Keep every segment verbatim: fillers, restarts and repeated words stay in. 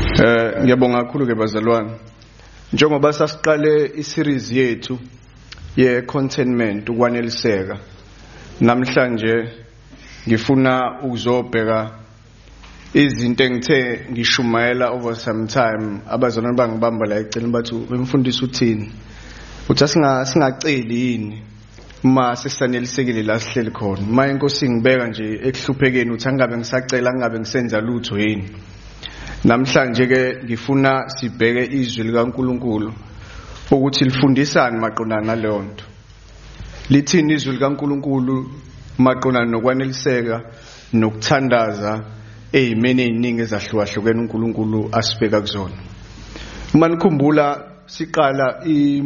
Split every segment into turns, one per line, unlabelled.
Eh ngiyabonga kakhulu ke bazalwane. Njengoba sasiqale iseries yethu ye contentment ukwaneliseka. Namhlanje ngifuna ukuzobheka izinto engithe ngishumayela over some time abazalwane bangibamba la eceleni bathi bemfundisa uthini. Uthi singa singaceli yini ma sesanelisekile la sihleli khona. Ma inkosi ngibeka nje ekuhluphekeni uthi angabe ngisacela angabe ngisenza lutho yini. Namhlanje ke ngifuna sibheke izwi likaNkuluNkulu ukuthi lifundisane maqondana naleyo nto. Lithini izwi likaNkuluNkulu maqondana nokwaneliseka nokuthandaza ezimene eziningi ezahlukahlukene uNkulunkulu asibeka kuzona. Uma nikhumbula siqala i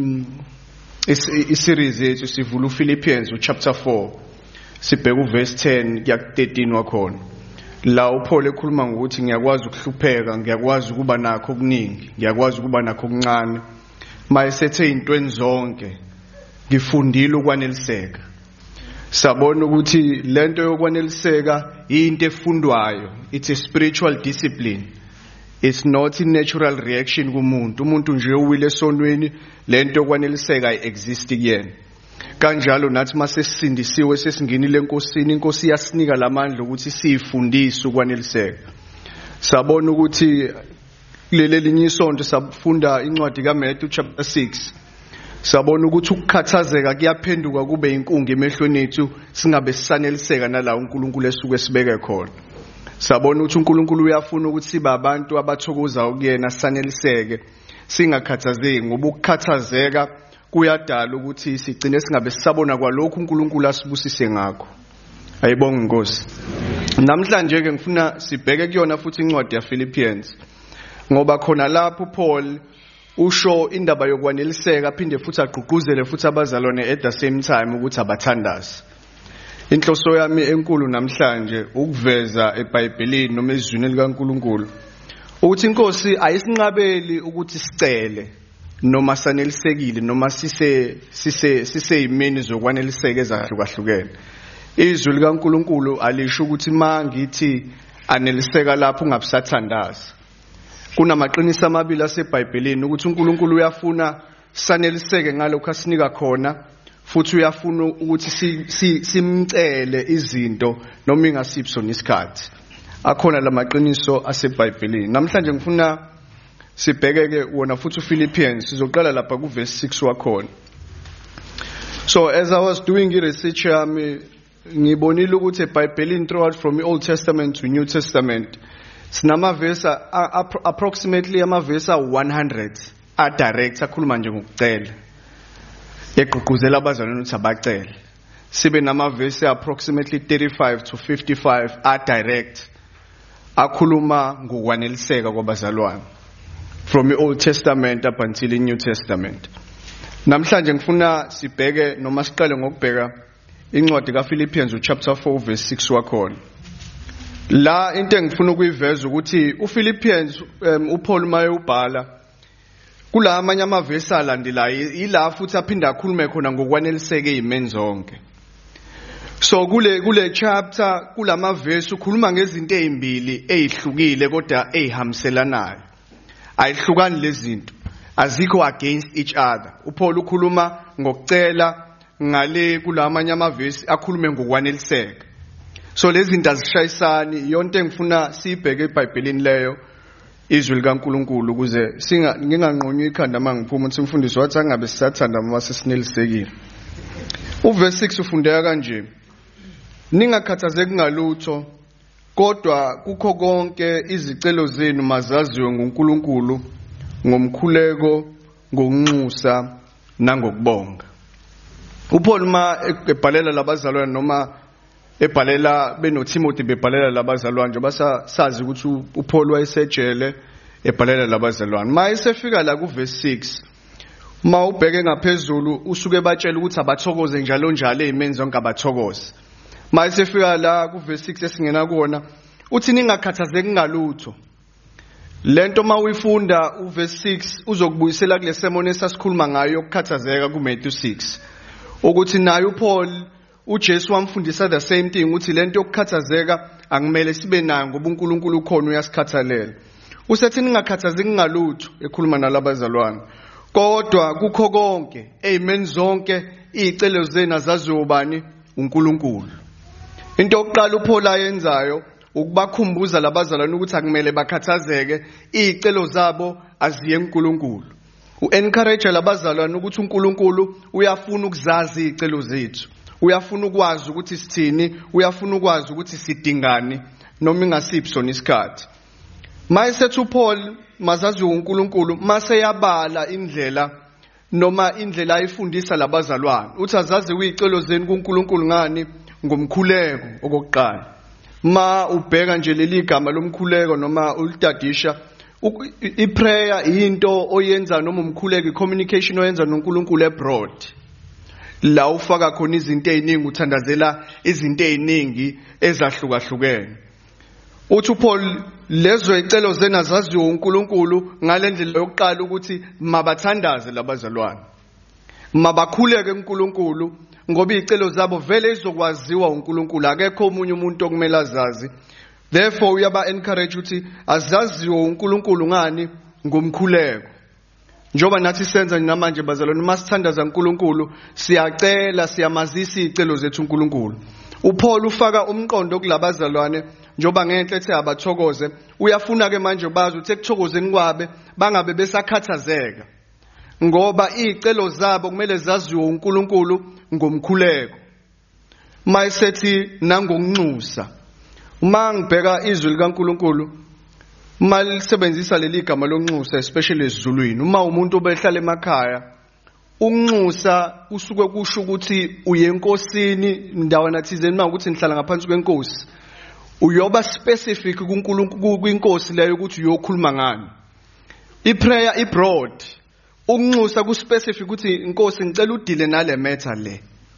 i-series yethu sivula uPhilippians chapter four sibheka uverse ten kuya ku thirteen wakhona. La uPaul ekhuluma ngokuthi ngiyakwazi ukuhlupheka, ngiyakwazi ukuba nakho okuningi, ngiyakwazi ukuba nakho okuncane. Mayesethe izintweni zonke ngifundile ukwaneliseka. Sabona ukuthi lento yokwaneliseka into efundwayo. It's a spiritual discipline. It's not a natural reaction kumuntu. Umuntu nje uwile esonweni lento yokwaneliseka exist kuyena. Kanjalo nathi mase sisindisiwe sesingenile enkosini, inkosi yasinika lamandla ukuthi sifundise ukwaneliseka. Sabona ukuthi leli linye isonto sabufunda incwadi kaMatthew chapter six. Sabona ukuthi ukukhathazeka kuyaphenduka kube inkungu emehlweni ethu singabe sisaneliseka nala uNkulunkulu esuke sibeke khona. Sabona ukuthi uNkulunkulu uyafuna ukuthi sibe abantu abathokoza ukuyena saneliseke singakhathazeki ngoba ukukhathazeka kuyadala ukuthi sigcine singabe sisabona kwalokho uNkulunkulu asibusise ngakho. Ayibonge inkosi. Namhlanje ke ngifuna sibheke kuyona futhi incwadi yaPhilippians ngoba khona lapho Paul usho indaba yokwaneliseka aphinde futhi agqugquzele futhi abazalwane at the same time ukuthi abathandaze. Inhloso yami enkulu namhlanje ukuveza eBhayibhelini noma ezwini likaNkulunkulu ukuthi inkosi ayisinqabeli ukuthi sicele noma sanelisekile noma sise sise siseyimeni zokwaneliseka ezahlukahlukene. Izwi likaNkulunkulu alisho ukuthi mangithi aneliseka lapho ungabusathandaza. Kunamaqiniso amabili aseBhayibhelini ukuthi uNkulunkulu uyafuna saneliseke ngalokho asinika khona futhi uyafuna ukuthi simcele izinto noma ingasiphi isikhathi. Akhona lamaqiniso aseBhayibhelini. Namhlanje ngifuna sibhekeke wona futhi uPhilippians sizoqala lapha ku verse six wakhona. So as I was doing research yami ngibonile ukuthi eBhayibhelini throughout from the Old Testament to New Testament sinama verse approximately ama verse one hundred a direct akhuluma nje ngokucela. Egqugquzela abazalwane ukuthi abacele. Sibe nama verse approximately thirty-five to fifty-five a direct akhuluma ngokwaneliseka kwabazalwane. From the Old Testament up until the New Testament. Namhlanje ngifuna sibheke noma siqale ngokubheka incwadi kaPhilippians chapter four verse six wakhona. La into engifuna ukuyiveza ukuthi uPhilippians um, uPaul maye ubhala kula amanye amavesi alandelayo ila futhi aphinda akhulume khona ngokwaneliseka ezimeni zonke. So kule kule chapter kulama verse ukhuluma ngezinto ezimbili ezihlukile kodwa ezihamselanayo. Ayihlukani lezinto, azikho against each other. uPaul ukhuluma ngokucela ngale kulamanye amavesi akhulume ngokwaneliseka. So lezi zinto azishayisani, yonke engifuna sibheke eBhayibhelini leyo izwi likaNkulunkulu ukuze singa nginganqonywa ikhanda mangiphuma ukuthi umfundisi wathi angabe sisathanda uma sesinelisekile. Uverse six ufundeka kanje: ningakhathazeki ngalutho kodwa kukho konke izicelo zenu mazaziwe ngoNkulunkulu ngomkhuleko, ngokunxusa nangokubonga. uPaul ma ebhalela labazalwane noma ebhalela benoTimothy bebhalela labazalwane nje basazi ukuthi uPaul wayesejele ebhalela labazalwane. Mayesefika la ku verse six ma ubheke ngaphezulu usuke batshela ukuthi abathokoze njalo njalo ezimeni zonke abathokoze. Mayesefika la ku verse six esingena kuona uthi ningakhathazeki ngalutho. Lento mawuyifunda uverse six uzokubuyisela kule sermon esasikhuluma ngayo ukukhathazeka ku Matthew six. Ukuthi nayo uPaul uJesu wamfundisa the same thing ukuthi lento yokukhathazeka angimele sibe nayo ngoba uNkulunkulu ukhona uyasikhathalela. usethi ningakhathazeki ngalutho ekhuluma nalabazalwane kodwa kukho konke amen zonke izicelo zenu azaziwe ubani uNkulunkulu. Into yokuqala uPaul ayenzayo ukubakhumbuza labazalwane ukuthi akumele bakhathazeke izicelo zabo aziye kuNkulunkulu. U-encourage labazalwane ukuthi uNkulunkulu uyafuna ukuzazi izicelo zethu, uyafuna ukwazi ukuthi sithini, uyafuna ukwazi ukuthi sidingani noma ingasiphi sona isikhathi. Mayisethu uPaul mazazi uNkulunkulu mase yabala indlela noma indlela ayifundisa labazalwane uthi azazi izicelo zenu kuNkulunkulu ngani ngomkhuleko okokuqala. Ma ubheka nje leli gama lomkhuleko noma ulitadisha iprayer into oyenza noma umkhuleko communication oyenza noNkulunkulu abroad la ufaka khona izinto eziningi uthandazela izinto eziningi ezahlukahlukene. Uthi uPaul lezo izicelo zena zaziwe uNkulunkulu ngalendlela yokuqala ukuthi mabathandaze labazalwane mabakhuleke kuNkulunkulu ngoba izicelo zabo vele izokwaziwa uNkulunkulu akekho omunye umuntu okumele azazi. Therefore uyaba encourage ukuthi azaziwe uNkulunkulu ngani ngomkhuleko. Njoba nathi senza namanje bazalwane masithandaza uNkulunkulu siyacela siyamazisa izicelo zethu uNkulunkulu. uPaul ufaka umqondo kulabazalwane njoba ngenhle ethi abathokoze uyafuna ke manje bazi ukuthi ekuthokozeni kwabe bangabe besakhathazeka ngoba izicelo zabo kumele zaziwe uNkulunkulu ngomkhuleko. Mayisethi nangokunxusa uma ngibheka izwi likaNkulunkulu malisebenzisa leli gama lonxusa especially esiZulwini uma umuntu obehlala emakhaya unxusa usuke kusho ukuthi uye enkosini ndawana thizeni mawukuthi nihlala ngaphansi kwenkosi uyoba specific kuNkulunkulu kwinkosi leyo ukuthi uyokhuluma ngani. Iprayer ibroad unxusa ku specific ukuthi inkosi ngicela udile nale matter le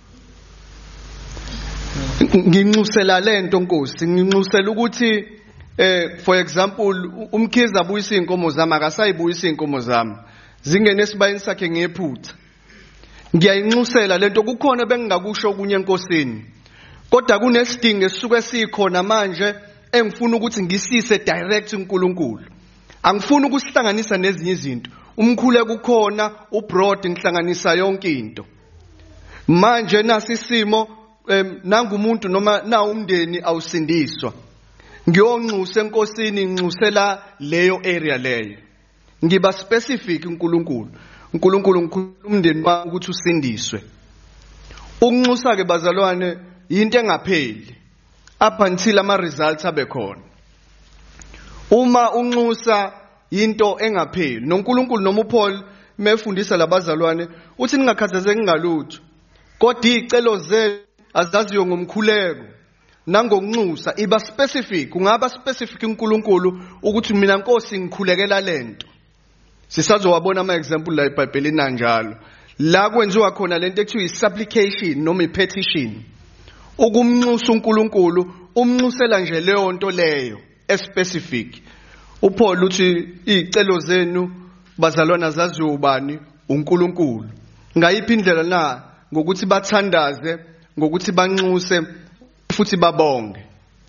nginxusela lento nkosi nginxusela ukuthi eh for example umkhize abuyisa inkomo zami akasayibuyisa inkomo zami zingene esibayeni sakhe ngephutha ngiyayinxusela lento kukhona bengingakusho kunye enkosini kodwa kunesidingo esisuke sikhona manje engifuna ukuthi ngisise direct uNkulunkulu angifuni ukusihlanganisa nezinye izinto umkhule kukhona ubroad ngihlanganisa yonke into manje nasisimo nangumuntu noma na umndeni awusindiswa ngiyonxusa enkosini nginxusela leyo area leyo ngiba specific uNkulunkulu uNkulunkulu ngikhuluma umndeni wami ukuthi usindiswe. Ukunxusa ke bazalwane into engapheli up until ama results abe khona. Uma unxusa into engapheli noNkulunkulu noma uPaul mefundisa labazalwane uthi ningakhathazeki ngalutho kodwa izicelo zenu azaziwe ngomkhuleko nangokunxusa iba specific ungaba specific uNkulunkulu ukuthi mina Nkosi ngikhulekela lento. Sisazowabona ama example la eBhayibhelini kanjalo la kwenziwa khona lento ekuthiwa isupplication noma ipetition ukumnxusa uNkulunkulu umnxusela nje leyo nto leyo especific. uPaul uthi izicelo zenu bazalwana zaziwe ubani uNkulunkulu ngayiphi indlela na ngokuthi bathandaze ngokuthi banxuse futhi babonge.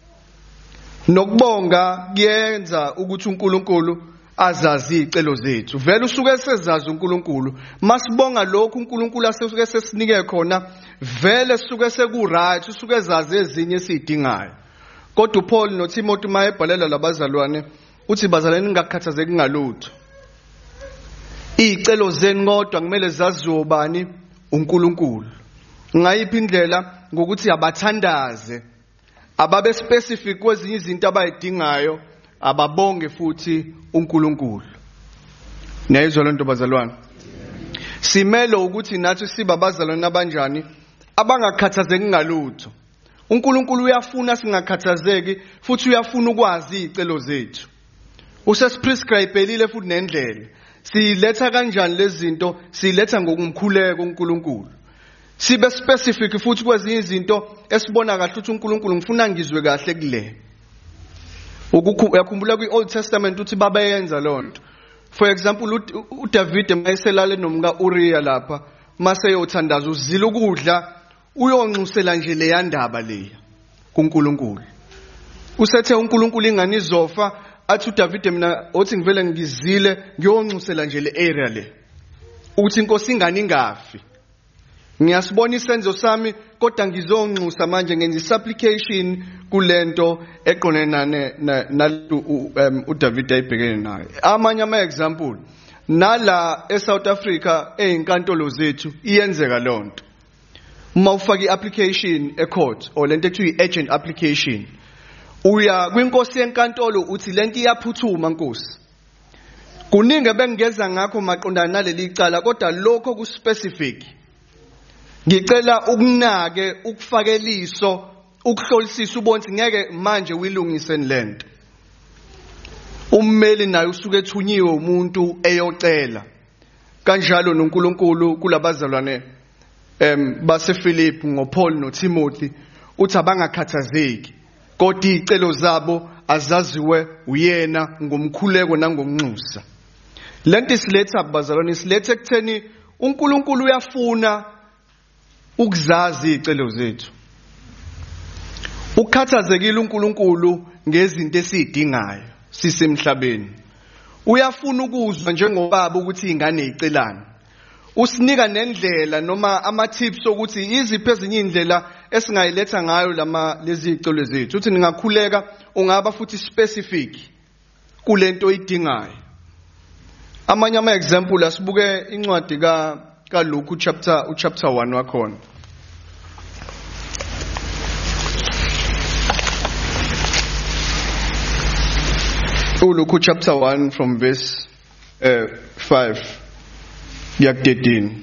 Nokubonga kuyenza ukuthi uNkulunkulu azazi izicelo zethu vele usuke sezazi uNkulunkulu masibonga lokhu uNkulunkulu asuke sesinike khona vele suke seku right usuke zazi ezinye esidingayo. Kodwa uPaul noTimothy mayebhalela labazalwane uthi bazalwane ningakhathazeki ngalutho izicelo zenu kodwa kumele zaziwe ubani uNkulunkulu ngayiphi indlela ngokuthi abathandaze ababe specific kwezinye izinto abayidingayo ababonge futhi uNkulunkulu. Niyayizwa lento bazalwane simele ukuthi nathi siba bazalwane abanjani abangakhathazeki ngalutho. uNkulunkulu uyafuna singakhathazeki futhi uyafuna ukwazi izicelo zethu usesiprescribelile futhi nendlela siletha kanjani lezi zinto siletha ngokumkhuleka uNkulunkulu sibe specific futhi kwezinye izinto esibona kahle ukuthi uNkulunkulu ngifuna ngizwe kahle kule. Ukukhumbula kwi-Old Testament uthi babayenza lonto. For example uDavid mayeselale nomka Uriya lapha mase yothandaza uzila ukudla uyonxusela nje le yandaba leya kuNkulunkulu. Usethe uNkulunkulu ingani izofa athi uDavid mina othi ngivele ngizile ngiyonxusela nje le area le uthi inkosi ingani ingafi ngiyasibona isenzo sami kodwa ngizonxusa manje ngenza isupplication kulento eqonenane nalo uDavid ayibhekene nayo. Amanye ama example nala eSouth Africa ezinkantolo zethu iyenzeka lonto. Uma ufaka iapplication ecourt or lento ekuthiwa iagent application uya kwinkosi yenkantolo uthi lento iyaphuthuma nkosi. Kuningi bengeza ngakho maqondana naleli icala kodwa lokho ku specific. Ngicela ukunake ukufakeliso ukuhlolisisa ubonthi ngeke manje uyilungise lento. Ummeli naye usuke ethunyiwe umuntu eyocela. Kanjalo noNkulunkulu kulabazalwane em base Philip ngoPaul noTimothy uthi abangakhathazeki kodwa izicelo zabo azaziwe uyena ngomkhuleko nangonxusa. Lento isiletha abazalwane isilethe ekutheni uNkulunkulu uyafuna ukuzazi izicelo zethu. Ukhathazekile uNkulunkulu ngezinto esizidingayo sisemhlabeni. Uyafuna ukuzwa njengobaba ukuthi ingane icelana. Usinika nendlela noma ama tips ukuthi iziphi ezinye indlela esingayiletha ngayo lama lezi zicelo zethu. Uthi ningakhuleka ungaba futhi specific kulento oyidingayo. Amanye ama example asibuke incwadi ka ka Luke chapter u chapter one wakhona. uLuke chapter one from verse uh, five kuya thirteen.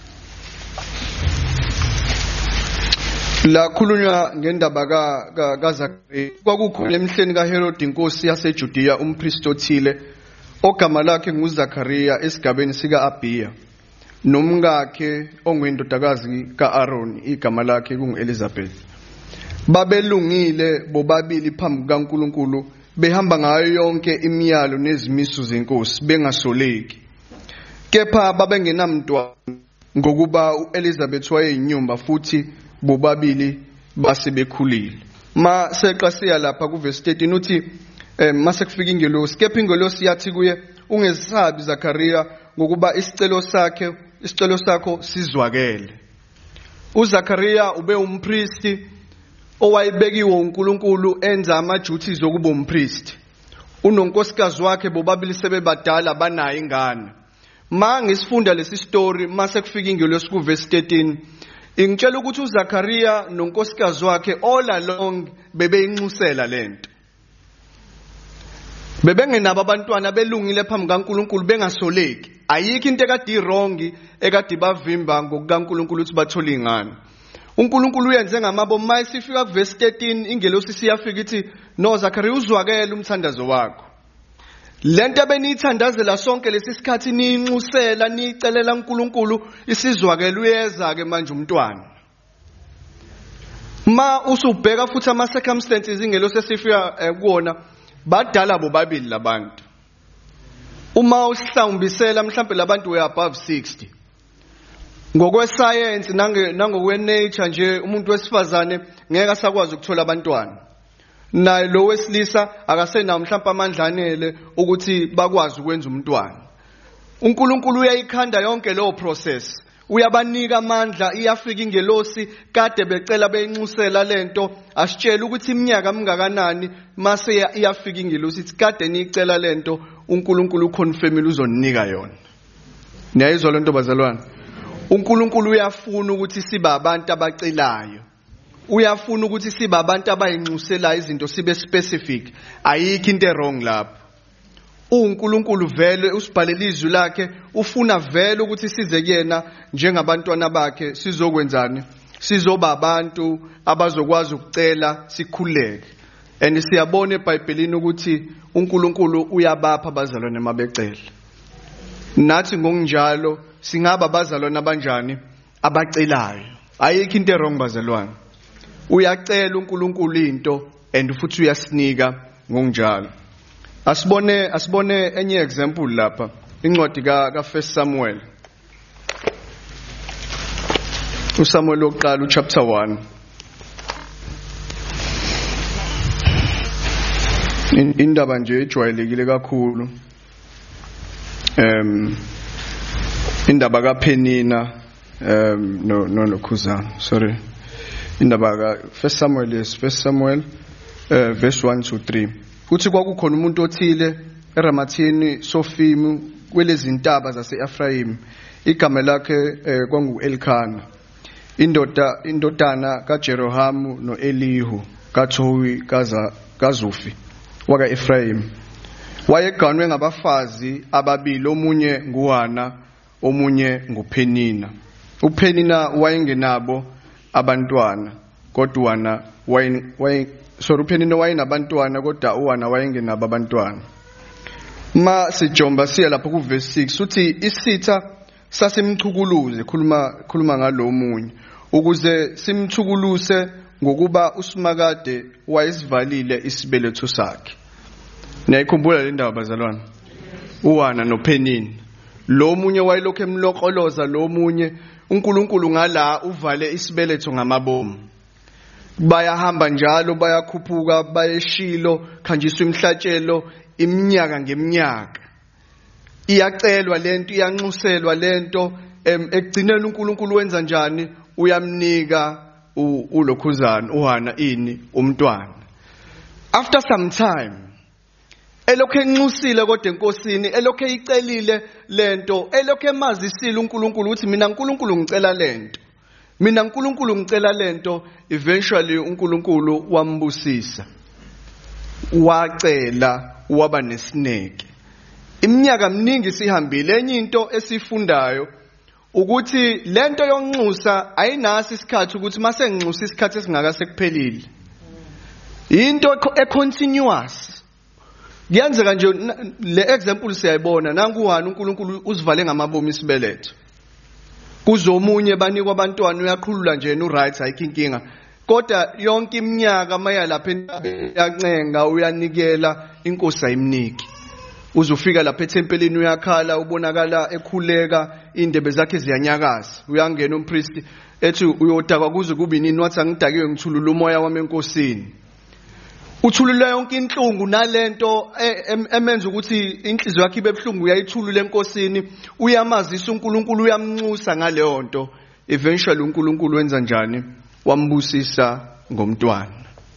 La khulunywa ngendaba ka kaZakhariya. Kwakukhona emhleni kaHerod inkosi yaseJudiya umpristi othile ogama lakhe nguZakhariya esigabeni sika-Abiya nomkakhe onguyindodakazi ka-Aaron igama lakhe kungu-Elizabeth. Babelungile bobabili phambi kaNkulunkulu behamba ngayo yonke imiyalo nezimiso zenkosi bengasoleki. Kepha babengenamntwana ngokuba uElizabeth wayeyinyumba futhi bobabili basebekhulile. Ma seqasiya lapha ku verse thirteen uthi mase kufika ingelosi kepha ingelosi yathi kuye ungesabi Zakhariya ngokuba isicelo sakhe isicelo sakho sizwakele. uZakhariya ube umpristi owayebekiwe uNkulunkulu enza ama duties okuba umpristi. Unonkosikazi wakhe bobabili sebebadala banayo ingane. Ma ngisifunda lesi story mase kufika ingelosi ku verse thirteen ingitshela ukuthi uZakhariya nonkosikazi wakhe all along bebeyinxusela lento. Bebengenabo abantwana belungile phambi kaNkulunkulu bengasoleki. Ayikho into ekade wrong ekade bavimba ngokukaNkulunkulu ukuthi bathole ingane. uNkulunkulu uyenze ngamabo mayisi sifika ku verse thirteen ingelosi siyafika ithi no Zakhariya uzwakele umthandazo wakho. Lento beniyithandazela sonke lesi sikhathi niyinxusela niyicelela uNkulunkulu isizwakele uyeza ke manje umntwana. Ma usubheka futhi ama circumstances ingelosi esifika kuona badala bobabili labantu. Uma usihlawumbisela mhlawumbe labantu we above sixty. Ngokwe science nange nangokwe nature nje umuntu wesifazane ngeke asakwazi ukuthola abantwana. Naye lo wesilisa akasenawo mhlawumbe amandla anele ukuthi bakwazi ukwenza umntwana. uNkulunkulu uyayikhanda yonke lo process. Uyabanika amandla iyafika ingelosi kade becela beyinxusela lento asitshela ukuthi iminyaka mingakanani mase iyafika ingelosi ithi kade niyicela lento uNkulunkulu uconfirmile uzonika yona. Niyayizwa lento bazalwane. uNkulunkulu uyafuna ukuthi sibe abantu abacelayo. Uyafuna ukuthi sibe abantu abayinxusela izinto sibe specific. Ayikho into wrong lapho. uNkulunkulu vele usibhalela izwi lakhe ufuna vele ukuthi size kuyena njengabantwana bakhe sizokwenzani sizoba abantu abazokwazi ukucela sikhuleke. And siyabona eBhayibhelini ukuthi uNkulunkulu uyabapha abazalwane mabecela. Nathi ngokunjalo singaba abazalwane abanjani abacelayo. Ayikho into wrong bazalwane. Uyacela uNkulunkulu into and futhi uyasinika ngokunjalo. Asibone asibone enye example lapha incwadi ka ka First Samuel. uSamuel oqala chapter one. indaba nje ejwayelekile kakhulu em indaba kaPenina um no no noKhuzana sorry indaba ka First Samuel is First Samuel uh, verse one to three uthi kwakukhona umuntu othile eRamathini Sofimu kwelezi ntaba zase-Efrayim igama lakhe uh, kwangu Elkana indoda indodana kaJerohamu noElihu kaThowi kaza kaZufi waka Efrayim wayeganwe ngabafazi ababili omunye nguHana omunye nguPenina uPenina wayengenabo abantwana kodwa wana waye sorry uPenina wayenabantwana kodwa uHana wayengenabo abantwana ma sijomba siya lapho ku verse six uthi isitha sasimchukuluze khuluma khuluma ngalomunye ukuze simchukuluse ngokuba uSimakade wayesivalile isibeletho sakhe niyayikhumbula le ndaba bazalwane uHana noPenina lo munye wayelokho emlokoloza lo munye uNkulunkulu ngala uvale isibeletho ngamabomu bayahamba njalo bayakhuphuka bayeshilo khanjiswa imhlatshelo iminyaka ngeminyaka iyacelwa lento iyanxuselwa lento ekugcineni uNkulunkulu wenza njani uyamnika uLokhuzana uHana ini umntwana after some time elokho enxusile kodwa enkosini elokho eyicelile lento elokho emazisile uNkulunkulu ukuthi mina uNkulunkulu ngicela lento mina uNkulunkulu ngicela lento eventually uNkulunkulu wambusisa wacela waba nesineke iminyaka eminingi sihambile enye into esifundayo ukuthi lento yonxusa ayinasi isikhathi ukuthi mase nginxusa isikhathi esingaka sekuphelile into econtinuous kuyenzeka nje le example siyayibona nangu uHana uNkulunkulu uzivale ngamabomu isibeletho kuzomunye banikwa abantwana uyaqhulula nje no right ayikho kodwa yonke iminyaka maya lapha entabeni yancenga uyanikela inkosi ayimniki uzofika lapha ethempelini uyakhala ubonakala ekhuleka indebe zakhe ziyanyakaza uyangena umpriest ethi uyodakwa kuze kube nini wathi angidakiwe ngithulula umoya wami enkosini uthulula yonke inhlungu nalento emenza ukuthi inhliziyo yakhe ibe buhlungu uyayithulula enkosini uyamazisa uNkulunkulu uyamnxusa ngaleyo nto eventually uNkulunkulu wenza njani wambusisa ngomntwana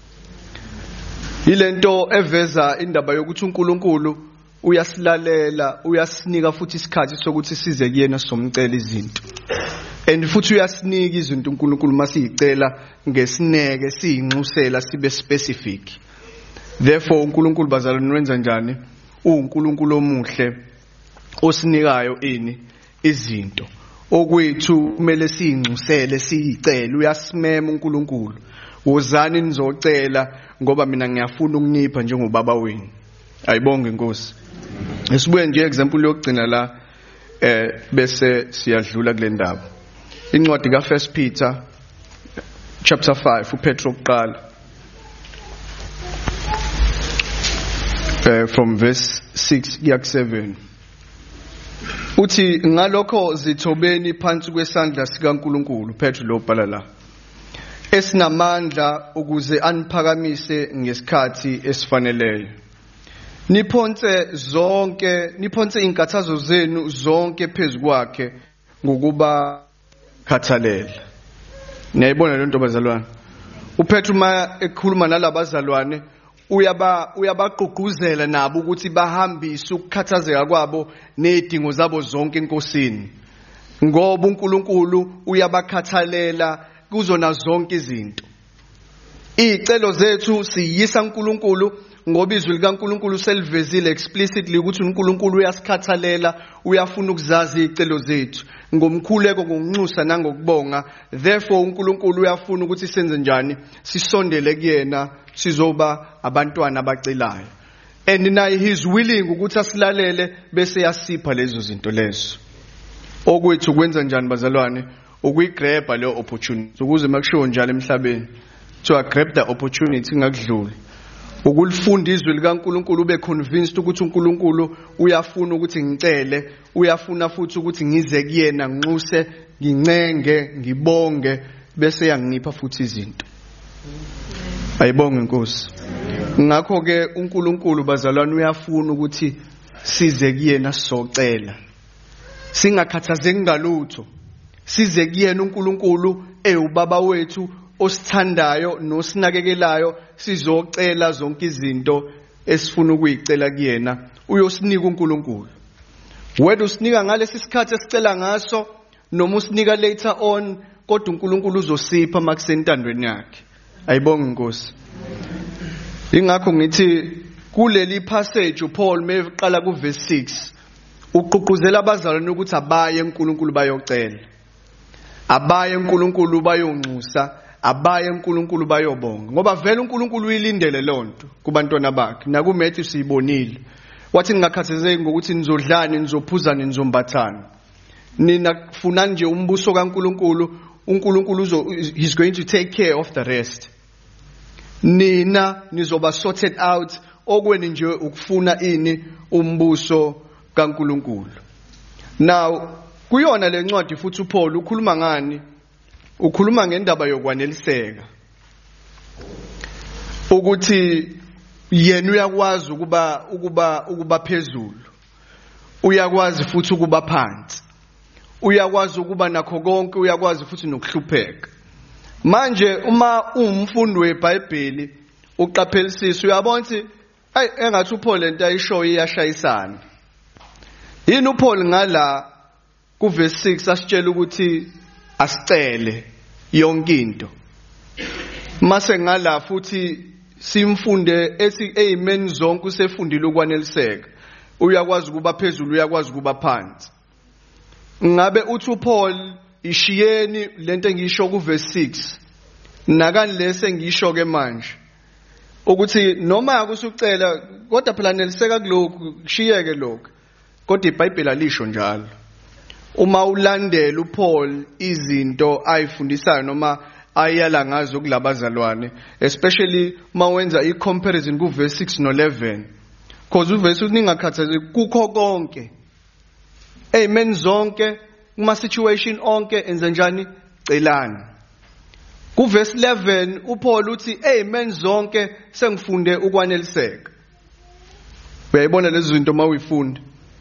ilento eveza indaba yokuthi uNkulunkulu uyasilalela uyasinika futhi isikhathi sokuthi size kuyena somcela izinto and futhi uyasinika izinto uNkulunkulu masiyicela ngesineke siyinxusela sibe specific therefore uNkulunkulu bazalwane wenza njani uNkulunkulu omuhle osinikayo ini izinto okwethu kumele siyinxusele siyicela uyasimema uNkulunkulu wozani nizocela ngoba mina ngiyafuna ukunipha njengobaba wenu ayibonge inkosi esibuye nje example yokugcina la eh bese siyadlula kule ndaba incwadi ka First Peter chapter five uPetro oqala uh, from verse six kuya ku seven uthi ngalokho zithobeni phansi kwesandla sikaNkulunkulu Petro lo bhala la esinamandla ukuze aniphakamise ngesikhathi esifaneleyo niphonse zonke niphonse inkathazo zenu zonke phezukwakhe ngokuba khathalela niyayibona lento bazalwane uPetro ma ekhuluma nalabazalwane uyaba uyabaqhuquzela nabo ukuthi bahambise ukukhathazeka kwabo nezidingo zabo zonke enkosini ngoba uNkulunkulu uyabakhathalela kuzona zonke izinto izicelo zethu siyisa uNkulunkulu ngoba izwi likaNkulunkulu selivezile explicitly ukuthi uNkulunkulu uyasikhathalela uyafuna ukuzazi izicelo zethu ngomkhuleko ngokunxusa nangokubonga therefore uNkulunkulu uyafuna ukuthi senze njani sisondele kuyena sizoba abantwana abacelayo and naye he is willing ukuthi asilalele bese yasipha lezo zinto lezo okwethu kwenza njani bazalwane ukuyigrabha le opportunity ukuze makushiwo njalo emhlabeni to grab the opportunity ngakudlula ukulifunda izwi likaNkulunkulu ube convinced ukuthi uNkulunkulu uyafuna ukuthi ngicele uyafuna futhi ukuthi ngize kuyena nginxuse ngincenge ngibonge bese yangipha futhi izinto ayibonge inkosi ngakho ke uNkulunkulu bazalwane uyafuna ukuthi size kuyena sizocela singakhathazeki ngalutho size kuyena uNkulunkulu ewubaba wethu osithandayo nosinakekelayo sizocela zonke izinto esifuna ukuyicela kuyena uyosinika uNkulunkulu whether usinika ngalesi sikhathi esicela ngaso noma usinika later on kodwa uNkulunkulu uzosipha makusentandweni yakhe ayibonge Nkosi ingakho ngithi kuleli passage uPaul meqala ku verse six uqhuquzela abazalwane ukuthi abaye eNkulunkulu bayocela abaye eNkulunkulu bayonxusa abaye eNkulunkulu bayobonga ngoba vele uNkulunkulu uyilindele lonto kubantwana bakhe nakuMatthew siyibonile wathi ngingakhathazeki ngokuthi nizodlani nizophuzana nizombathana nina funa nje umbuso kaNkulunkulu uNkulunkulu uzo he's going to take care of the rest nina nizoba sorted out okweni nje ukufuna ini umbuso kaNkulunkulu now kuyona lencwadi futhi uPaul ukhuluma ngani ukhuluma ngendaba yokwaneliseka ukuthi yena uyakwazi ukuba ukuba ukuba phezulu uyakwazi futhi ukuba phansi uyakwazi ukuba nakho konke uyakwazi futhi nokuhlupheka manje uma umfundi weBhayibheli uqaphelisisa uyabona ukuthi ay engathi uPaul lento ayishoyo iyashayisana yini uPaul ngala ku verse six asitshela ukuthi asicele yonke into mase ngala futhi simfunde ethi amen zonke usefundile ukwaneliseka uyakwazi ukuba phezulu uyakwazi ukuba phansi ngabe uthi uPaul ishiyeni lento engiyisho ku verse six nakani lese ngisho ke manje ukuthi noma akusucela kodwa phela neliseka kulokhu kushiyeke lokho kodwa iBhayibheli alisho njalo uma ulandela uPaul izinto ayifundisayo noma ayala ngazo kulabazalwane especially mawenza i-comparison ku verse six no eleven because uverse uningakhathazeki kukho konke amen zonke kuma situation onke enza njani celani ku verse eleven uPaul uthi amen zonke sengifunde ukwaneliseka uyayibona lezi zinto mawuyifunda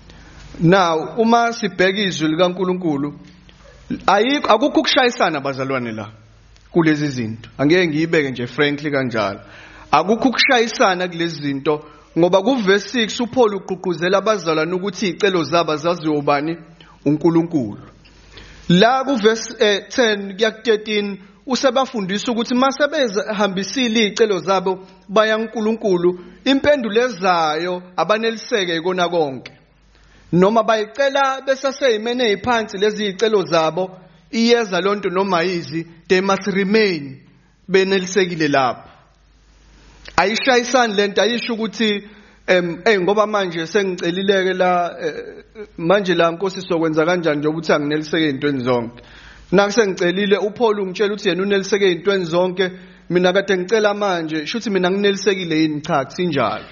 now uma sibheka izwi likaNkulunkulu ayikho akukho ukushayisana bazalwane la kulezi zinto angeke ngiyibeke nje frankly kanjalo akukho ukushayisana kulezi zinto ngoba ku verse six uPaul uqhuquzela abazalwane ukuthi izicelo zabo zaziwe ubani uNkulunkulu la ku verse ten kuya ku thirteen usebafundisa ukuthi masebeza hambisile izicelo zabo baya uNkulunkulu impendulo ezayo abaneliseke ikona konke noma bayicela besaseyimene eziphansi lezi izicelo zabo iyeza lonto noma yizi they must remain benelisekile lapha ayishayisani lento ayisho ukuthi em hey ngoba manje sengicelileke la manje la Nkosi sokwenza kanjani nje ukuthi angineliseke izintweni zonke nakusengicelile uPaul ungitshela ukuthi yena uneliseke izintweni zonke mina kade ngicela manje shuthi mina nginelisekile yini cha kusinjalo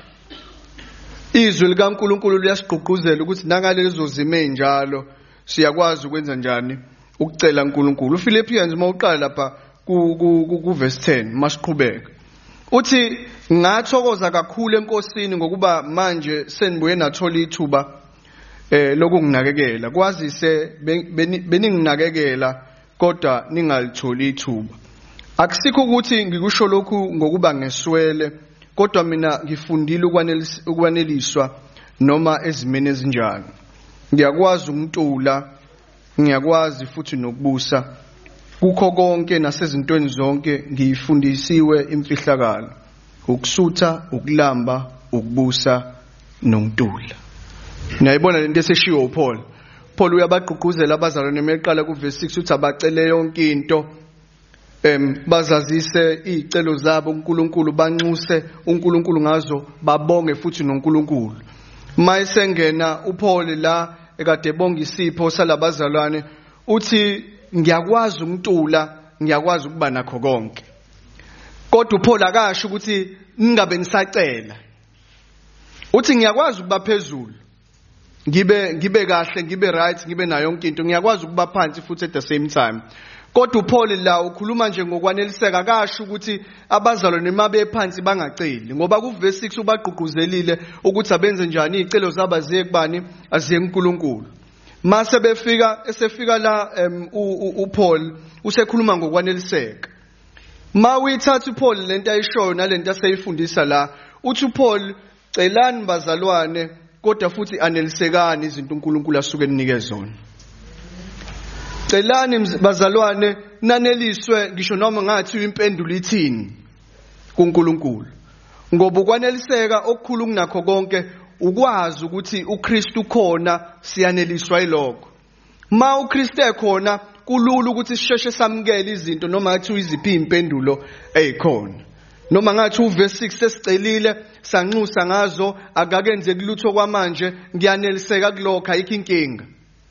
izwi likaNkulunkulu liyasiqhuquzela ukuthi nangalezo zimo ezinjalo siyakwazi ukwenza njani ukucela uNkulunkulu uPhilippians mawuqala lapha ku ku verse ten masiqhubeka uthi ngathokoza kakhulu enkosini ngokuba manje senibuye nathola ithuba eh lokunginakekela kwazise beninginakekela kodwa ningalithola ithuba akusikho ukuthi ngikusho lokhu ngokuba ngeswele kodwa mina ngifundile ukwaneliswa noma ezimene ezinjalo ngiyakwazi ukuntula ngiyakwazi futhi nokubusa kukho konke nasezintweni zonke ngiyifundisiwe imfihlakalo ukusutha ukulamba ukubusa nokuntula niyayibona lento eseshiwo uPaul Paul uyabaqhuquzela abazalwane meqala ku verse six uthi abacele yonke into em bazazise izicelo zabo uNkulunkulu banxuse uNkulunkulu ngazo babonge futhi noNkulunkulu mayisengena uPaul la ekade bonga isipho salabazalwane uthi ngiyakwazi ukuntula ngiyakwazi ukuba nakho konke kodwa uPaul akasho ukuthi ningabe nisacela uthi ngiyakwazi ukuba phezulu ngibe ngibe kahle ngibe right ngibe nayo yonke into ngiyakwazi ukuba phansi futhi at the same time Kodwa uPaul la ukhuluma nje ngokwaneliseka, kasho ukuthi abazalwane mabe phansi bangaceli, ngoba ku verse six ubagqugquzelile ukuthi abenze njani izicelo zabo ziye kubani, aziye kuNkulunkulu. Mase befika esefika la um, uPaul usekhuluma ngokwaneliseka. Ma uyithatha uPaul lento ayishoyo nalento aseyifundisa la, uthi uPaul celani bazalwane kodwa futhi anelisekani izinto uNkulunkulu asuke enike zona. Celani bazalwane naneliswe ngisho noma ngathi impendulo ithini kuNkulunkulu, ngoba ukwaneliseka okukhulu kunakho konke ukwazi ukuthi uKristu khona siyaneliswa yilokho. Ma uKristu ekhona kulula ukuthi sisheshe samukele izinto noma ngathi iziphi impendulo ezikhona, noma ngathi uverse six sesicelile sanxusa ngazo akakenze kulutho kwamanje ngiyaneliseka kulokho ayikho inkinga.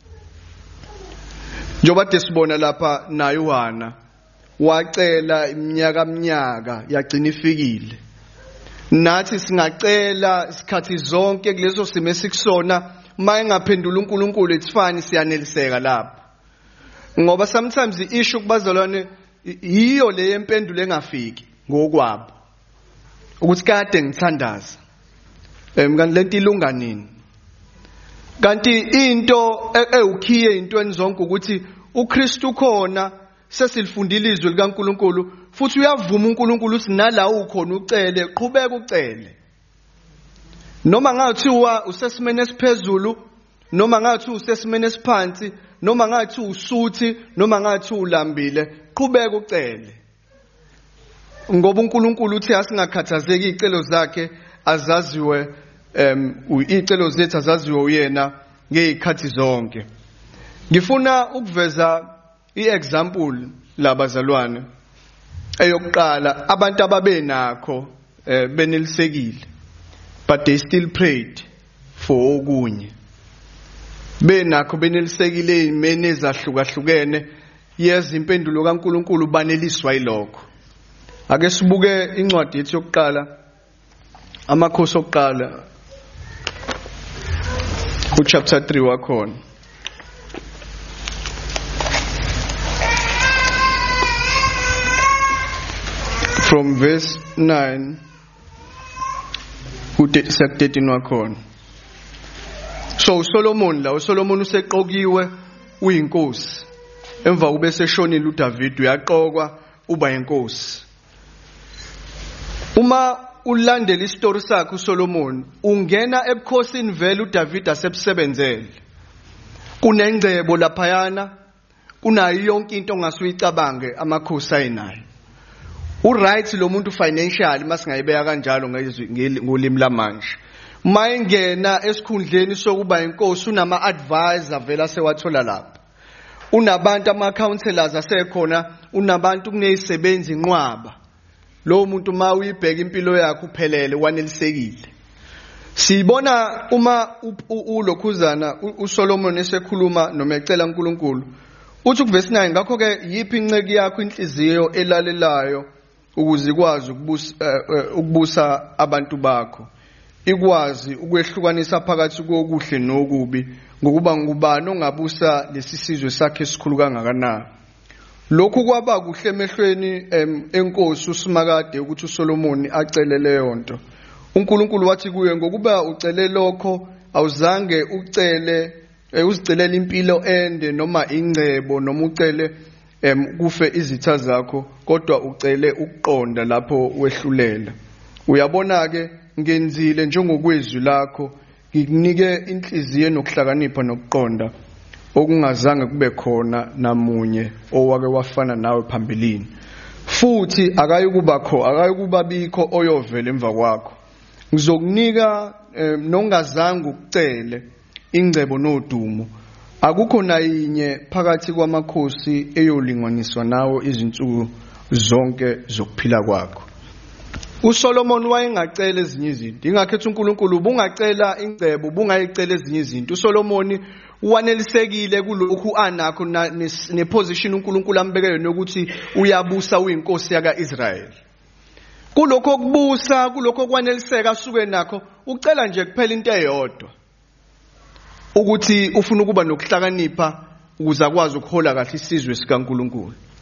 Njoba desibona lapha na Yohana wacela iminyaka minyaka yagcina ifikile, nathi singacela isikhathi zonke kuleso simo esikusona, maye ngaphendula uNkulunkulu etsifani siyaneliseka lapha. Ngoba sometimes i-issue kubazalwane yiyo le yempendulo engafiki ngokwabo, ukuthi kade ngithandaza em kanti lento ilunga nini. Kanti into ewukhiye intweni zonke ukuthi uKristu khona, sesilifundile izwi likaNkulunkulu, futhi uyavuma uNkulunkulu ukuthi nala ukhona ucele, qhubeka ucele. Noma ngathiwa usesimene esiphezulu, noma ngathi usesimene esiphansi, noma ngathi usuthi, noma ngathi ulambile, qhubeka ucele. Ngoba uNkulunkulu uthi asingakhathazeki izicelo zakhe azaziwe, um izicelo zethu azaziwe uyena ngezikhathi zonke. Ngifuna ukuveza iexample labazalwane eyokuqala, abantu ababenakho benelisekile but they still prayed for okunye. Benakho benelisekile ezimeni ezahlukahlukene, yeza impendulo kaNkulunkulu baneliswa yilokho. Ake sibuke incwadi yethu yokuqala, Amakhosi okuqala ku chapter three wakhona. From verse nine ku thirteen wakhona. So uSolomon la uSolomon useqokiwe uyinkosi, emva kube seshonile uDavid uyaqokwa uba inkosi. Uma ulandela istory sakhe uSolomon, ungena ebukhosini vele uDavid asebusebenzele. Kunengcebo laphayana, kunayo yonke into ongasuyicabange amakhosi ayinayo. Uright lo muntu financially masingayibeka kanjalo ngolimi lamanje. Mayengena esikhundleni sokuba inkosi unama advisor vela sewathola lapha. Unabantu ama counselors asekhona, unabantu kunezisebenzi inqwaba. Lo muntu ma uyibheka impilo yakhe uphelele wanelisekile. Sibona uma ulokhuzana uSolomon esekhuluma noma ecela uNkulunkulu, uthi ku verse nine, ngakho ke yiphi inceki yakho inhliziyo elalelayo ukuze ikwazi ukubusa ukubusa abantu bakho, ikwazi ukwehlukanisa phakathi kokuhle nokubi, ngokuba ngubani ongabusa lesi sizwe sakhe esikhulu kangakanani. Lokhu kwaba kuhle emehlweni enkosi uSimakade ukuthi uSolomon acele leyo nto. uNkulunkulu wathi kuye, ngokuba ucele lokho awuzange ucele uzicelela impilo ende noma ingcebo noma ucele kufe izitha zakho, kodwa ucele ukuqonda lapho wehlulela. Uyabona ke ngenzile njengokwezwi lakho, ngikunike inhliziyo nokuhlakanipha nokuqonda okungazange kube khona namunye owake wafana nawe phambilini, futhi akayikuba kho akayikuba bikho oyovela emva kwakho. Ngizokunika nongazange ukucele ingcebo nodumo, akukho nayinye phakathi kwamakhosi eyolinganiswa nawo izinsuku zonke zokuphila kwakho. uSolomon wayengacela ezinye izinto, ingakhethi uNkulunkulu ubungacela ingcebo, ubungayicela ezinye izinto. uSolomon wanelisekile kulokhu anakho neposition uNkulunkulu ambekele nokuthi uyabusa uyinkosi yakaIsrayeli. Kulokho kubusa, kulokho kwaneliseka asuke nakho, ucela nje kuphela into eyodwa, ukuthi ufuna ukuba nokuhlakanipha ukuze akwazi ukuhola kahle isizwe sikaNkulunkulu.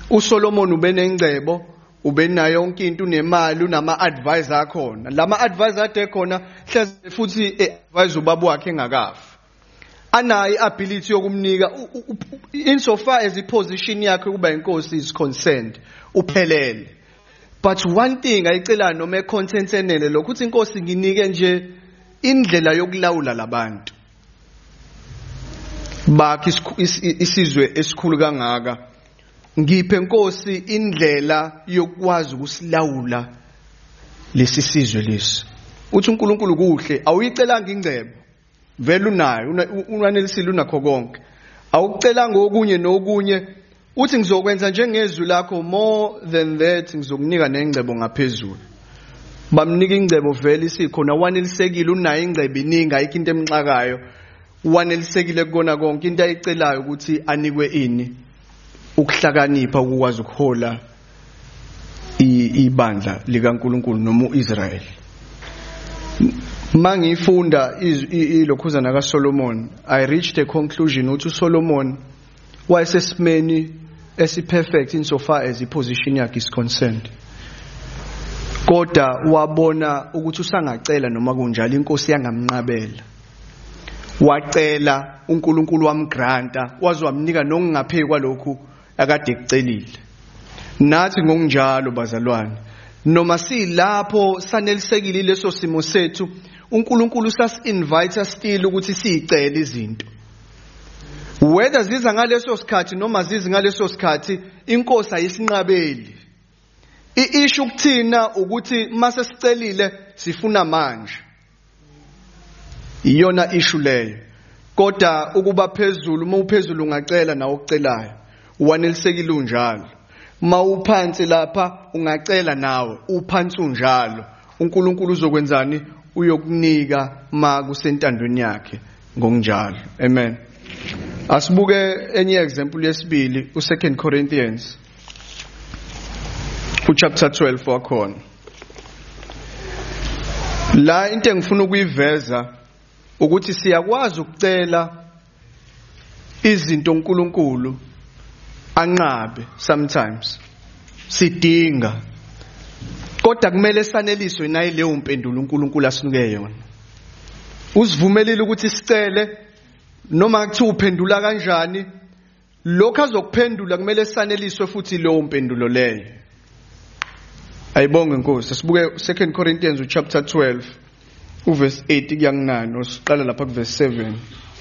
uSolomon ube nengcebo, ube nayo yonke into, unemali, unama advisor akhona. Lama advisor ade khona hleze futhi advisor ubaba wakhe engakafi. Anayi ability yokumnika insofar as iposition yakhe kuba inkosi is concerned, uphelele. But one thing ayicela noma econtent enele lokho uthi inkosi nginike nje indlela yokulawula labantu. Bakhe isizwe esikhulu kangaka. Ngiphe inkosi indlela yokwazi ukusilawula lesi sizwe lesi. Uthi uNkulunkulu kuhle, awuyicelanga ingcebo. Vele unayo, unanelisile unakho konke. Awukucelanga okunye nokunye. Uthi ngizokwenza njengezwi lakho, more than that ngizokunika nengcebo ngaphezulu. Bamnika ingcebo vele isikhona, wanelisekile, unayo ingcebo iningi, ayikho into emxakayo. Wanelisekile kukona konke, into ayicelayo ukuthi anikwe ini ukuhlakanipha ukwazi ukuhola ibandla likaNkulunkulu noma uIsrael. Mangifunda ilokhuzana kaSolomon, I reached a conclusion ukuthi uSolomon wayesesimeni esi-perfect insofar as iposition yakhe is concerned. Kodwa wabona ukuthi usangacela noma kunjalo inkosi yangamnqabela. Wacela uNkulunkulu wamgranta, waze wamnika nokungaphe kwalokhu akade ekucelile. Nathi ngokunjalo bazalwane, noma silapho sanelisekile leso simo sethu, uNkulunkulu sas-invite still ukuthi sicele izinto. Whether ziza ngaleso sikhathi noma zizi ngaleso sikhathi, inkosi ayisinqabeli. I-issue kuthina ukuthi mase sicelile sifuna manje. Iyona issue leyo. Kodwa ukuba phezulu, uma uphezulu ungacela nawe ukucelayo. Wanelisekile unjalo. Ma uphansi lapha ungacela nawe, uphansi unjalo. uNkulunkulu uzokwenzani? Uyokunika ma kusentandweni yakhe ngokunjalo. Amen. Asibuke enye example yesibili, u Second Corinthians u chapter twelve wakhona. La into engifuna ukuyiveza ukuthi siyakwazi ukucela izinto uNkulunkulu anqabe sometimes. Sidinga. Kodwa kumele saneliswe naye leyo mpendulo uNkulunkulu asinike yona. Usivumelile ukuthi sicele noma kuthi uphendula kanjani, lokho azokuphendula kumele saneliswe futhi leyo mpendulo leyo. Ayibonge Nkosi. Sibuke Second Corinthians chapter twelve uverse eight kuya ku nine, usiqala lapha ku verse seven.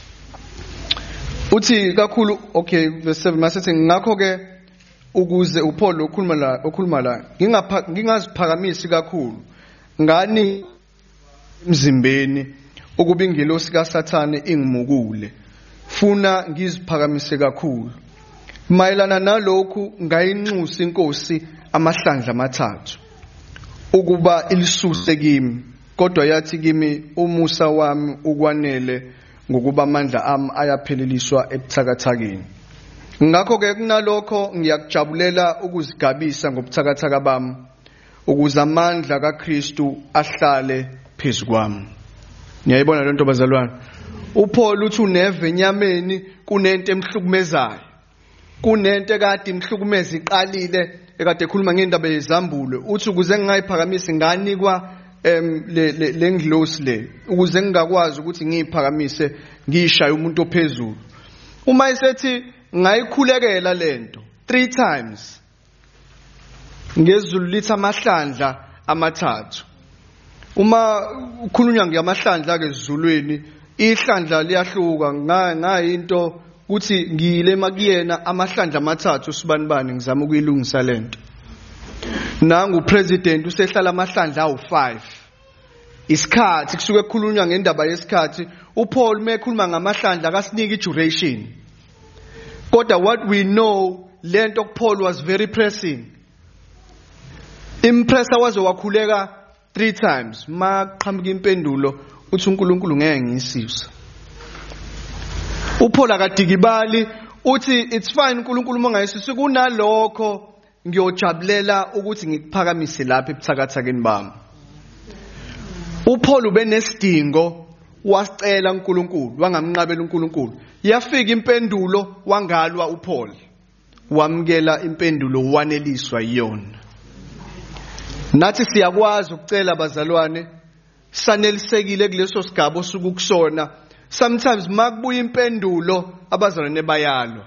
Uthi kakhulu, okay, verse seven masithi ngakho ke ukuze uPaul okhuluma la okhuluma la ngingapha ngingaziphakamisi kakhulu ngani emzimbeni ukuba ingelosi kaSathane ingimukule, funa ngiziphakamise kakhulu mayelana nalokhu. Ngayinxusa inkosi amahlandla amathathu ukuba ilisuse kimi, kodwa yathi kimi umusa wami ukwanele ngokuba amandla ami ayapheleliswa ebuthakathakeni. Ngakho ke kunalokho ngiyakujabulela ukuzigabisa ngobuthakathaka bami ukuze amandla kaKristu ahlale phezu kwami. Ngiyayibona le nto bazalwane. uPaul uthi uneve enyameni kunento emhlukumezayo, kunento ekade imhlukumeza iqalile, ekade ekhuluma ngendaba yezambulo. Uthi ukuze ngingayiphakamisi nganikwa em le le nglosi le ukuze ngingakwazi ukuthi ngiyiphakamise ngiyishaye umuntu ophezulu. Uma isethi ngayikhulekela lento three times ngezulu lithi amahlandla amathathu. Uma ukhulunywa ngamahlandla ke ezulwini, ihlandla liyahluka. Ngayinto ukuthi ngiyile makuyena amahlandla amathathu sibani bani ngizama ukuyilungisa lento. Nangu president usehlala amahlandla awu five. Isikhathi kusuke kukhulunywa ngendaba yesikhathi, uPaul mekhuluma ngamahlandla akasinika duration. Kodwa what we know, lento Paul was very pressing. Impressa waze wakhuleka three times. Ma qhamuka impendulo uthi uNkulunkulu ngeke ngiyisisa. uPaul akadikibali uthi it's fine uNkulunkulu mangayisisi, kunalokho ngiyojabulela ukuthi ngikuphakamise lapha ebuthakathakeni bami. uPaul ubenesidingo, wasicela uNkulunkulu, wangamnqabela uNkulunkulu. Yafika impendulo, wangalwa uPaul. wamkela impendulo waneliswa yiyona. Nathi siyakwazi ukucela bazalwane sanelisekile kuleso sigaba osukukusona. Sometimes makubuya impendulo abazalwane bayalwa.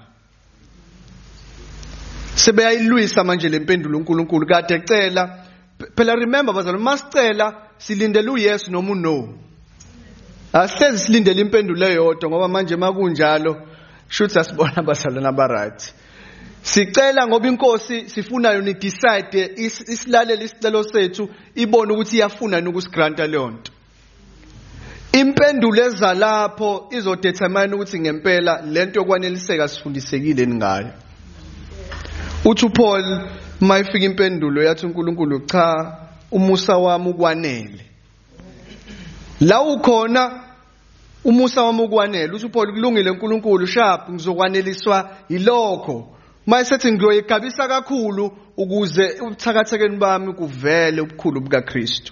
Sebeyayilwisa manje le mpendulo uNkulunkulu kade ecela. Phela remember bazalwane masicela silindele uYes noma uNo. Asihlezi silindele impendulo eyodwa ngoba manje makunjalo shuthi asibona bazalwane abaright. Sicela ngoba inkosi sifuna yona idecide isilalele isicelo sethu ibone ukuthi iyafuna ukusigranta leyo nto. Impendulo ezalapho izodetermine ukuthi ngempela lento yokwaneliseka sifundisekile ngayo. Uthi uPaul mayifika impendulo yathi uNkulunkulu cha umusa wami ukwanele. La ukhona umusa wami ukwanele uthi uPaul kulungile uNkulunkulu sharp ngizokwaneliswa yilokho. Mayisethi ngiyoyigabisa kakhulu ukuze ubuthakathekeni bami kuvele ubukhulu buka Kristu.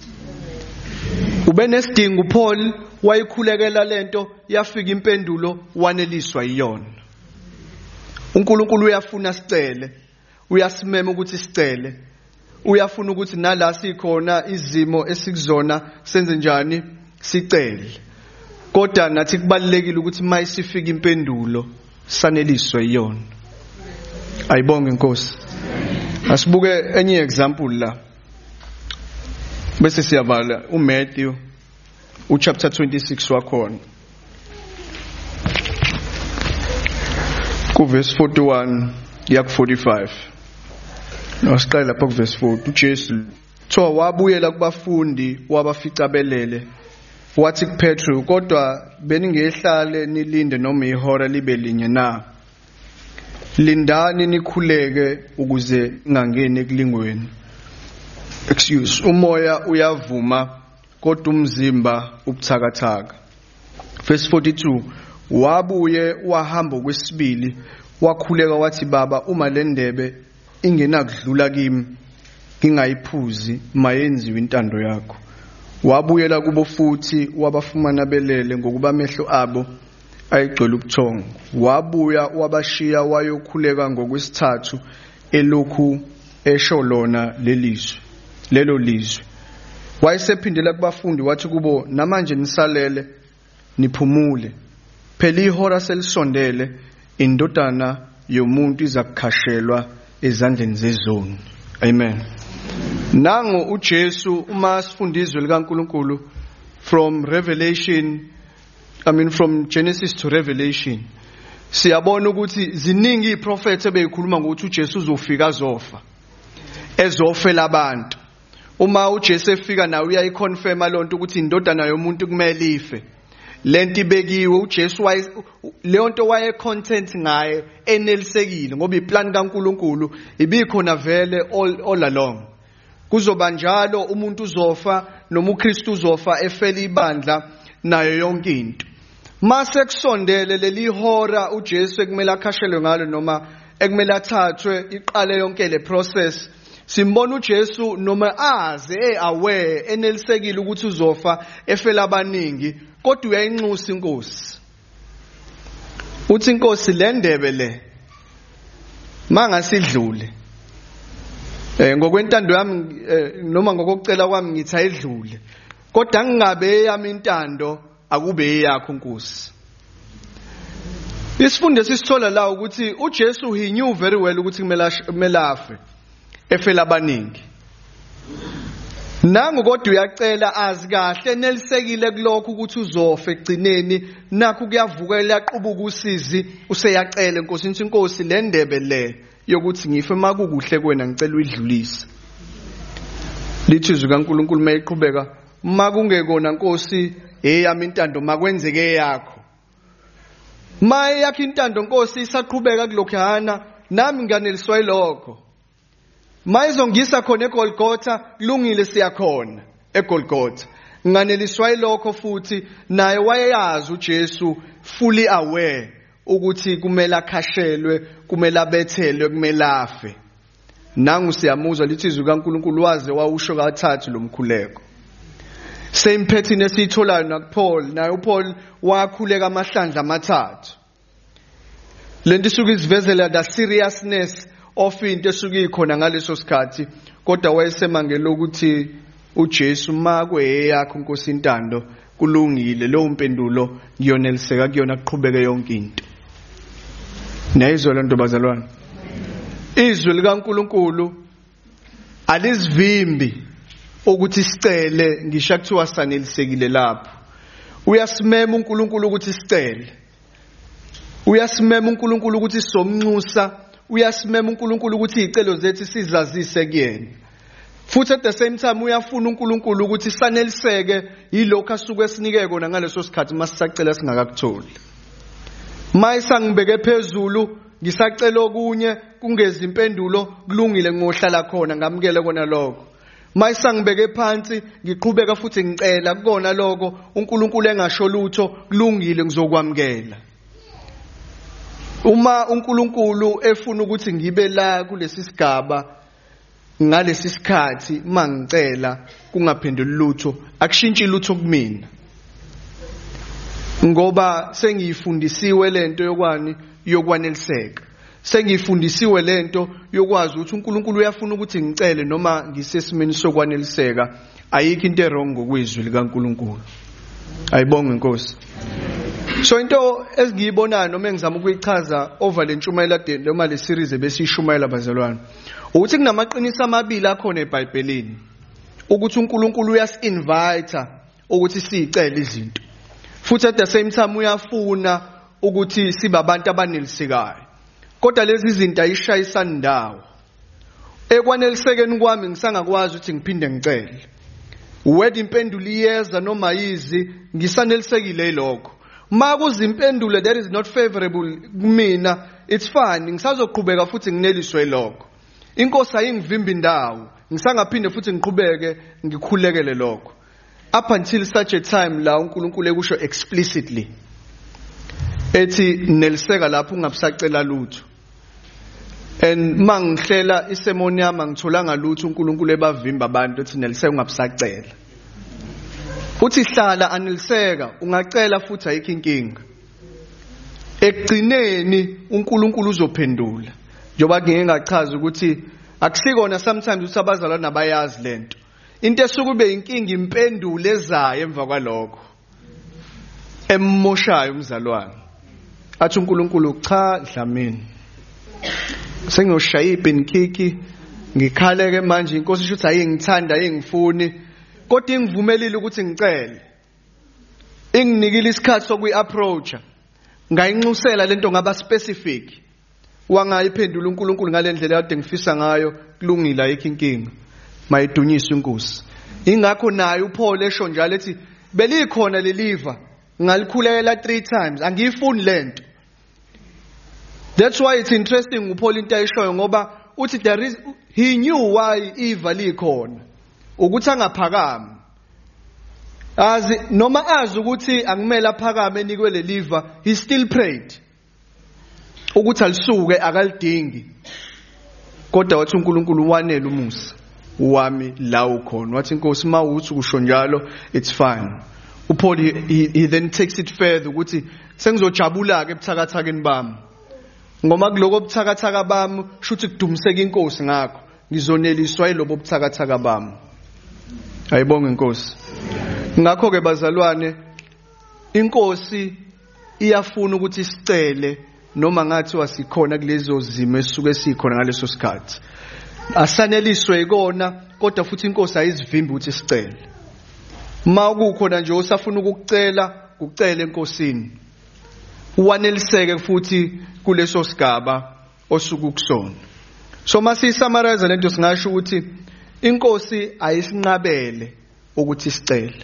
Ube nesidingo uPaul wayikhulekela lento yafika impendulo waneliswa yiyona. uNkulunkulu uyafuna sicele, uyasimema ukuthi sicele, uyafuna ukuthi nala sikhona izimo esikuzona senze njani sicele. Kodwa nathi kubalekile ukuthi mayisifika impendulo saneliswa yiyona. Ayibonge Nkosi. Asibuke enye example la. Bese siyavala uMatthew uchapter twenty-six wakhona. Ku verse forty-one ya ku forty-five. Nosiqala lapha ku verse forty uJesu tho wabuyela kubafundi wabaficabelele wathi kuPetru kodwa beningehlale nilinde noma ihora libe linye na. Lindani nikhuleke ukuze ngangene ekulingweni. Excuse, umoya uyavuma kodwa umzimba ubuthakathaka. Verse forty-two, wabuye wahamba kwesibili wakhuleka wathi baba uma le ndebe ingenakudlula kimi ngingayiphuzi mayenziwe intando yakho. Wabuyela kubo futhi wabafumana belele ngokuba amehlo abo ayigcwele ubuthongo. Wabuya wabashiya wayokhuleka ngokwesithathu elokhu esho lona lelizwe lelo lizwe. Wayesephindela kubafundi wathi kubo namanje nisalele niphumule. Phela ihora selisondele indodana yomuntu izakukhashelwa ezandleni zezoni. Amen. Nango uJesu uma sifundizwe likaNkulunkulu from Revelation I mean from Genesis to Revelation siyabona ukuthi ziningi iprofethi ebeyikhuluma ngokuthi uJesu uzofika azofa ezofela abantu. Uma uJesu efika nawe uyayiconfirma lonto ukuthi indodana yomuntu kumele ife. Lento ibekiwe uJesu waye leyo nto waye content ngaye enelisekile ngoba iplan kaNkulunkulu ibikhona vele all, all along. Kuzoba njalo umuntu uzofa noma uKristu uzofa efela ibandla nayo yonke into. Mase kusondele leli hora uJesu ekumele akhashelwe ngalo noma ekumele athathwe iqale yonke le process. Simbona uJesu noma aze aware enelisekile ukuthi uzofa efela abaningi kodwa uyayinxusa inkosi. Uthi inkosi le ndebe le mangasidlule eh ngokwentando yami noma ngokucela kwami ngithi ayidlule kodwa ngingabe yami intando akube yakho Nkosi. Isifundo sisithola la ukuthi uJesu he knew very well ukuthi kumele afe efela abaningi. Nangu kodwa uyacela azi kahle nelisekile kulokho ukuthi uzofa egcineni nakho kuyavukela yaqhubuka usizi useyacela Nkosi nithi Nkosi le ndebe le yokuthi ngife makukuhle kwena ngicela uyidlulise. Lithi izwi kaNkulunkulu mayiqhubeka makungekona Nkosi eyami intando makwenzeke yakho. Maye yakho intando Nkosi isaqhubeka kulokho hana nami nganeliswa yilokho. Mayizongisa khona eGolgotha kulungile siyakhona eGolgotha. Nganeliswa yilokho futhi naye wayeyazi uJesu fully aware ukuthi kumele akhashelwe, kumele abethelwe, kumele afe. Nangu siyamuzwa lithi izwi kaNkulunkulu waze wawusho kathathu lo mkhuleko. Same pattern esitholayo nakuPaul, naye uPaul wakhuleka amahlandla amathathu. lento isuke isivezela the seriousness of into esuke ikhona ngaleso sikhathi, kodwa wayesemangela ukuthi uJesu makwe yakho Nkosi intando kulungile, lo mpendulo ngiyoneliseka kuyona kuqhubeke yonke into. Nayizwa le nto bazalwane. Izwi likaNkulunkulu alizivimbi ukuthi sicele ngisho kuthiwa sanelisekile lapho. Uyasimema uNkulunkulu ukuthi sicele. Uyasimema uNkulunkulu ukuthi somnxusa, uyasimema uNkulunkulu ukuthi izicelo zethu sizazise kuyena. Futhi at the same time uyafuna uNkulunkulu ukuthi saneliseke yilokho asuke esinike kona ngaleso sikhathi masisacela singakakutholi. Mayisa ngibeke phezulu ngisacela okunye kungeza impendulo kulungile ngohlala khona ngamukele kona lokho. Mayisa ngibeke phansi ngiqhubeka futhi ngicela kukona lokho uNkulunkulu engasho lutho kulungile ngizokwamukela. Uma uNkulunkulu efuna ukuthi ngibe la kulesi sigaba ngalesi sikhathi mangicela kungaphenduli lutho akushintshi lutho kumina, ngoba sengiyifundisiwe lento yokwani yokwaneliseka. Sengiyifundisiwe lento yokwazi ukuthi uNkulunkulu uyafuna ukuthi ngicele noma ngisesimeni sokwaneliseka. Ayikho into errong ngokwizwi likaNkulunkulu. Ayibonge Nkosi. So into esingiyibonayo noma engizama ukuyichaza over le ntshumayelo noma le series ebesishumayela bazalwane, ukuthi kunamaqiniso amabili akhona eBhayibhelini ukuthi uNkulunkulu uyasi-invite ukuthi sicele izinto, futhi at the same time uyafuna ukuthi sibe abantu abanelisekayo. Kodwa lezi zinto ayishayisani ndawo. Ekwanelisekeni kwami ngisangakwazi ukuthi ngiphinde ngicele. Whether impendulo iyeza noma yizi ngisanelisekile lokho. Ma kuzimpendulo that is not favorable kumina, it's fine, ngisazoqhubeka futhi ngineliswe lokho. Inkosi ayingivimbi indawo, ngisangaphinde futhi ngiqhubeke ngikhulekele lokho. Up until such a time la uNkulunkulu ekusho explicitly ethi neliseka lapho ungabusacela lutho. And mangihlela isemoni yami ngitholanga lutho uNkulunkulu ebavimba abantu ethi neliseka ungabusacela. Uthi hlala aneliseka ungacela futhi ayikho inkinga. Ekugcineni uNkulunkulu uzophendula. Njoba ngeke ngachaza ukuthi akusikona sometimes ukuthi abazalwana nabayazi lento. Into esuke ube inkinga impendulo ezayo emva kwalokho emmoshayo umzalwane. Athi uNkulunkulu cha dlamini. Sengiyoshaya ibhenkiki ngikhaleke manje inkosi isho ukuthi ayingithanda ayingifuni, kodwa ingivumelile ukuthi ngicele. Inginikile isikhathi sokuyi-approacha. Ngayinxusela lento ngaba specific. Wangayiphendula uNkulunkulu ngalendlela kade ngifisa ngayo kulungile ayikho inkinga. Mayidunyiswe inkosi. Ingakho naye uPaul esho njalo ethi belikhona leliva ngalikhulela three times angiyifuni lento. That's why it's interesting uPaul into ayishoyo ngoba uthi there is, he knew why iva likhona ukuthi angaphakami. Azi noma azi ukuthi angimela aphakame enikwe leliva, he still prayed ukuthi alisuke akalidingi. Kodwa wathi uNkulunkulu wanele umusa wami la ukhona. Wathi inkosi mawuthi kusho njalo it's fine. uPaul he, he, he then takes it further ukuthi sengizojabula ke ebuthakathakeni bami. Ngoma kuloko obuthakathaka bami shuthi kudumiseka inkosi ngakho ngizoneliswa yilobo obuthakathaka bami. Ayibonge inkosi. Ngakho ke bazalwane, inkosi iyafuna ukuthi sicele noma ngathi wasikhona kulezo zimo esuke sikhona ngaleso sikhathi. Asaneliswe ikona kodwa futhi inkosi ayizivimbi ukuthi sicele. Ma ukukhona nje osafuna ukukucela, kucela enkosini. Uwaneliseke futhi kuleso sigaba osuku kusona. So masi summarize lento singasho ukuthi inkosi ayisinqabele ukuthi sicele.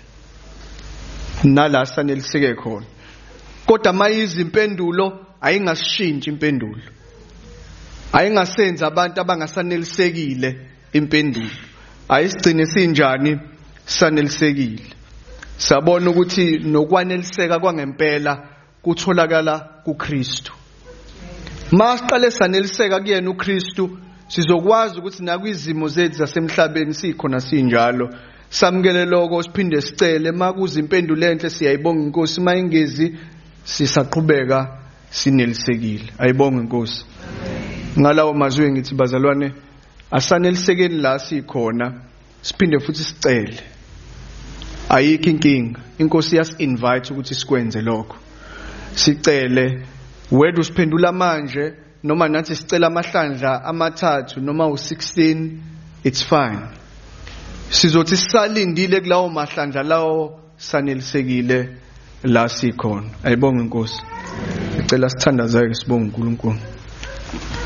Nala saneliseke khona. Kodwa mayizimpendulo ayingashintsha impendulo. Ayingasenza abantu abangasanelisekile impendulo. Ayisigcine sinjani sanelisekile. Sabona ukuthi nokwaneliseka kwangempela kutholakala kuKristu. Masiqale saneliseka kuyena uKristu, sizokwazi ukuthi nakwizimo zethu zasemhlabeni sikhona sinjalo. Samukele lokho siphinde sicele makuza impendulo enhle siyayibonga inkosi, mayingezi sisaqhubeka sinelisekile. Ayibonge Nkosi. Ngalawo mazwi ngithi bazalwane asanelisekeni la sikhona siphinde futhi sicele. Ayikho inkinga. Inkosi yas invite ukuthi sikwenze lokho. Sicele wethu usiphendula manje noma nathi sicela amahlandla amathathu noma u sixteen, it's fine. Sizothi sisalindile kulawo mahlandla lawo sanelisekile la sikhona. Ayibonge Nkosi. Ngicela sithandazeke sibonge uNkulunkulu.